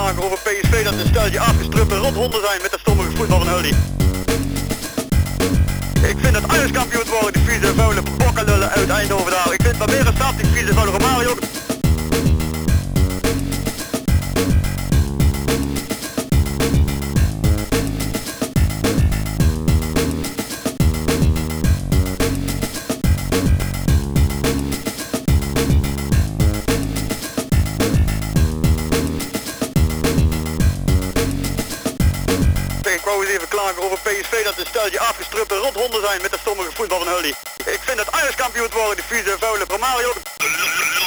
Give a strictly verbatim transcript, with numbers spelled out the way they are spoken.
klagen over P S V dat een steltje afgestruppe rothonden zijn met de stommige voetbal van Hully. Ik vind dat Ajax kampioen worden, die vieze vuile bokkenlullen uit Eindhoven daar. Ik vind dat meer een stad, die vieze vuile Romario. Ik wou eens even klagen over P S V dat een steltje afgestruppe rothonden zijn met de stommige voetbal van Hully. Ik vind dat Ajax kampioen worden, die vieze vuile Romario.